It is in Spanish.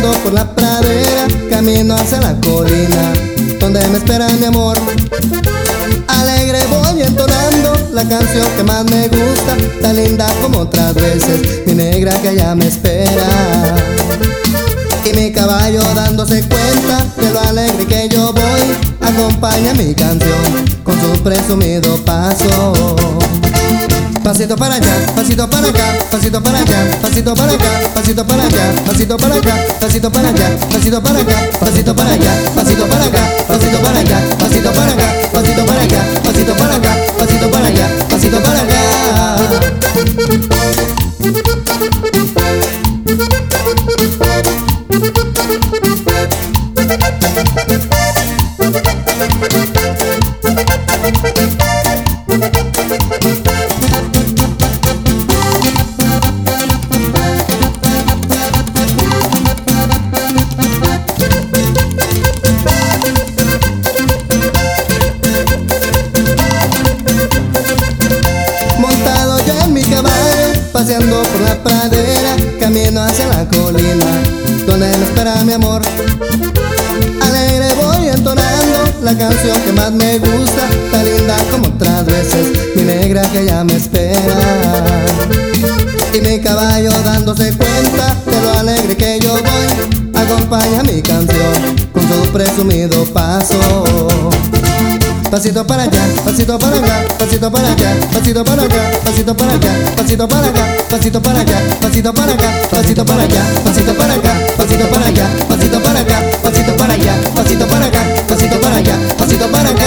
paseando por la pradera, camino hacia la colina donde me espera mi amor. Alegre voy entonando la canción que más me gusta, tan linda como otras veces, mi negra que allá me espera. Y mi caballo dándose cuenta de lo alegre que yo voy, acompaña mi canción con su presumido paso. Pasito para allá, pasito para acá, pasito para allá, pasito para acá, pasito para allá, pasito para acá, pasito para allá, pasito para acá, pasito para allá, pasito para acá, pasito para allá, pasito para acá, pasito para allá, pasito para acá, pasito para allá, pasito para acá. Paseando por la pradera, camino hacia la colina donde me espera mi amor. Alegre voy entonando la canción que más me gusta, tan linda como otras veces, mi negra que ya me espera. Y mi caballo dándose cuenta de lo alegre que yo voy, acompaña mi canción con su presumido paso. Pasito para allá, pasito para acá, pasito para allá, pasito para acá, pasito para allá, pasito para acá, pasito para allá, pasito para acá, pasito para allá, pasito para acá, pasito para allá, pasito para acá, pasito para allá, pasito para acá, pasito para allá, pasito para acá.